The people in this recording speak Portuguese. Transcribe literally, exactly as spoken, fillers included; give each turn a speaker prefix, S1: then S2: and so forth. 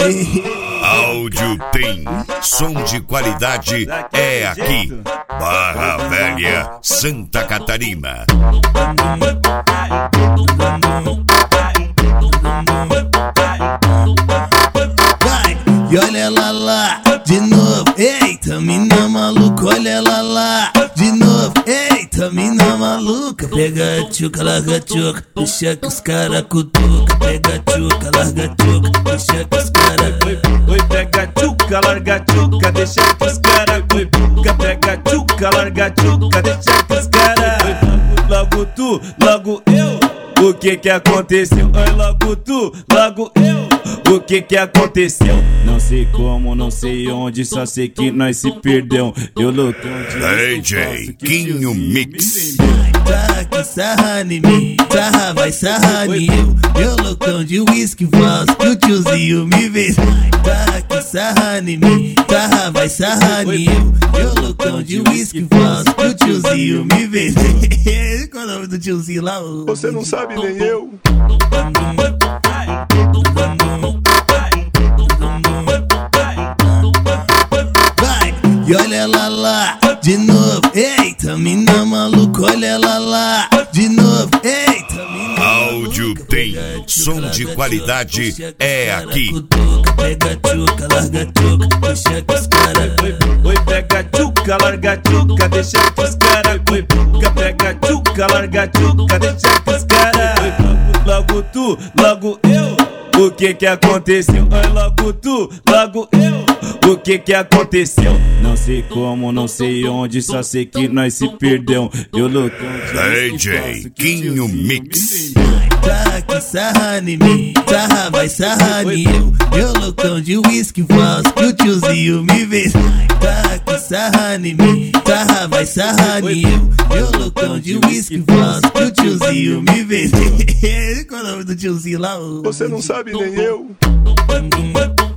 S1: Áudio tem, som de qualidade é aqui. Barra Velha, Santa Catarina.
S2: Vai, e olha ela lá, de novo. Eita, mina maluca, olha ela lá, de novo. Eita, mina maluca. Pega a tchuca, larga a tchuca, deixa que os cara cutuca. Pega a tchuca, larga a tchuca, deixa que os cara.
S3: Oi, pega a tchuca, larga a tchuca, deixa que os cara cutuca. Pega a tchuca, larga a tchuca, deixa que os cara. Logo tu, logo eu. O que que aconteceu? Oi, logo tu, logo eu. O que que aconteceu? Não sei como, não sei onde, só sei que nós se perdeu. Eu loucão de
S1: D J Quinho Mix.
S2: Tá que sarra em mim, sarra vai sarrar em eu. Eu loucão de whisky falso, que o tiozinho me vê. Tá que sarra em mim, sarra vai sarrar em eu. Eu loucão de whisky falso, que o tiozinho me vê. Qual é o nome do tiozinho lá?
S4: Você não sabe nem eu.
S2: Vai, e olha ela lá, de novo. Eita, mina maluca, olha ela lá, de novo. Eita, mina
S1: Áudio tem, som de qualidade é aqui.
S2: Pega a tchuca, larga a tchuca, deixa que os cara.
S3: Oi, pega a tchuca, larga a tchuca, deixa que os cara cutuca. Pega a tchuca, larga a tchuca, deixa que os cara. Logo tu, logo eu. O que que aconteceu? Oi, logo tu, logo eu. O que que aconteceu? Não sei como, não sei onde, só sei que nós se perdeu. Eu loucão de
S1: D J Quinho Mix.
S2: Tá que sarra em mim, sarra vai sarrar em eu. Eu loucão de whisky falso, que o tiozinho me vê. Tá que sarra em mim, sarra vai sarrar em eu. Eu loucão de whisky falso, que o tiozinho me vê. Qual é o nome do tiozinho lá?
S4: Você não sabe nem eu.